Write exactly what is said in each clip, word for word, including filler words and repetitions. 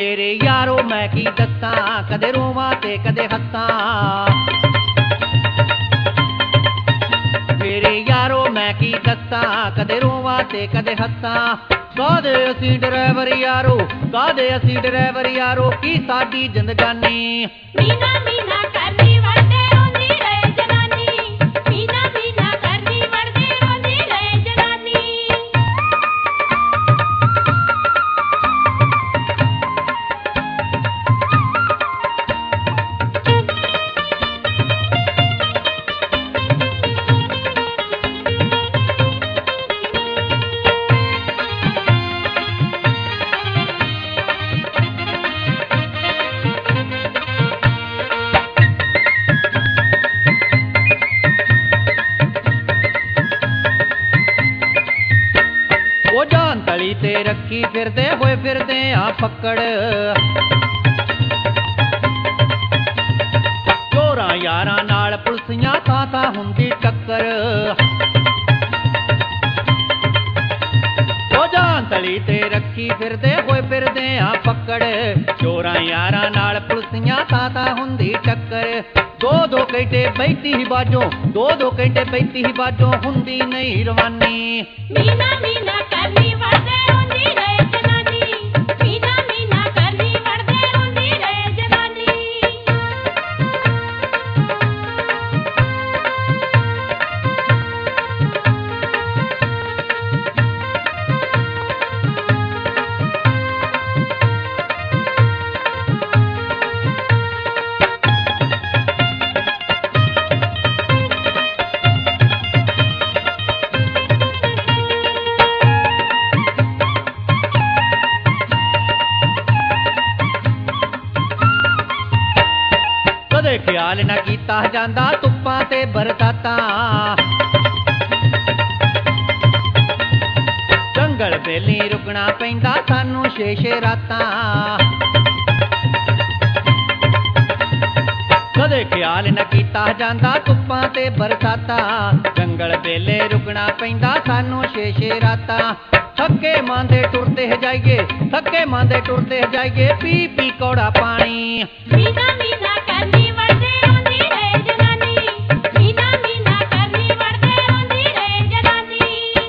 मेरे यारो मैं की दस्सां कदे रोवां ते कदे हस्सां। मेरे यारो मैं की दस्सां कदे रोवां ते कदे हस्सां। कादे असी ड्राइवर यारो कादे असी ड्राइवर यारो की साडी जिंदगानी। मीना मीना करनी वड़दे रोंदी रहे जनानी। मीना मीना करनी वड़दे रोंदी रहे जनानी। ओ जान तली ते रखी फिरदे होए फिरदे आ पकड़। चोरां यारां नाल पुलसियां थां थां हुंदी टक्कर। ओ जान तली ते रखी फिरदे होए फिरदे आ पकड़। चोरां यारां नाल पुलसियां थां थां हुंदी टक्कर। दो दो घंटे बैठी ही बाजों दो दो घंटे बैठी ही बाजों हुंदी नहीं रवानी। मीना मीना करनी वड़दे रोंदी रहे जनानी। मीना मीना करनी वड़दे रोंदी रहे जनानी। कदे ख्याल ना कीता जांदा धुप्पां ते बरसातां। जंगल बेली रुकना पैंदा सानू छे छे रातां। कदे ख्याल ना कीता जांदा धुप्पां ते बरसातां। जंगल बेले रुकना पैंदा सानू छे छे रातां। थके मांदे टुरदे जाइए थके मांदे टुरदे जाइए पी पी कौड़ा पानी। मीना मीना करनी वड़दे रोंदी रहे जनानी। मीना मीना करनी वड़दे रोंदी रहे जनानी।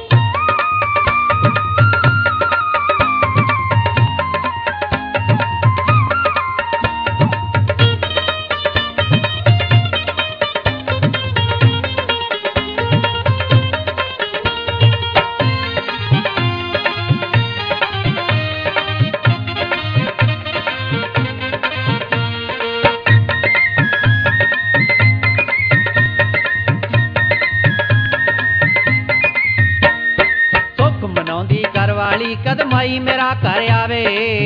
सुख मनाउंदी घरवाली कदमाई मेरा घर आवे।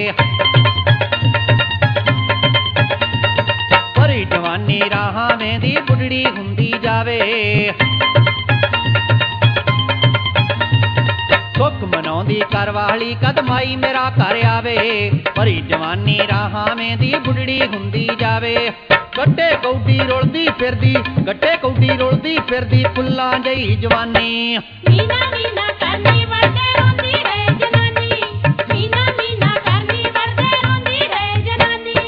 भरी जवानी राहां वेंदी बुढ़ड़ी हुंदी जावे। सुख मनाउंदी घरवाली कदमाई मेरा घर आवे। भरी जवानी राहां वेंदी बुढ़ड़ी हुंदी जावे। गड्डे कौडी रुलदी फिरदी गड्डे कौडी रुलदी फिरदी फुल्लां जही जवानी। मीना मीना करनी वड़दे रोंदी रहे जनानी। मीना मीना करनी वड़दे रोंदी रहे जनानी।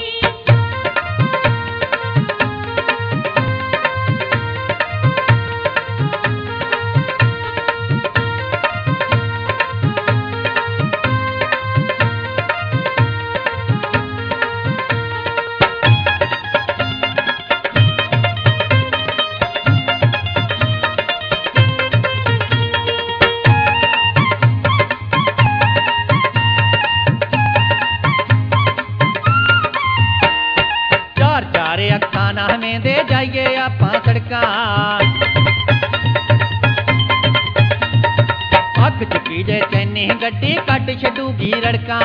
चार चार अखां ना वेंदे जाइए आपां सड़कां। अख चुकी जे चैनी गड्डी कट छडूगी रड़कां।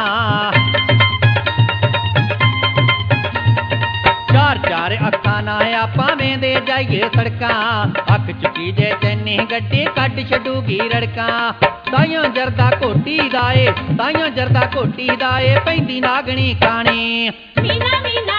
चार चार अखां ना आपां वेंदे जाइए सड़कां। अख चुकी जे चैनी गड्डी कट छडूगी रड़कां। ताइयों जरदा घोटी दाए ताइयों जरदा घोटी दाए पैंदी नागणी काणी। मीना मीना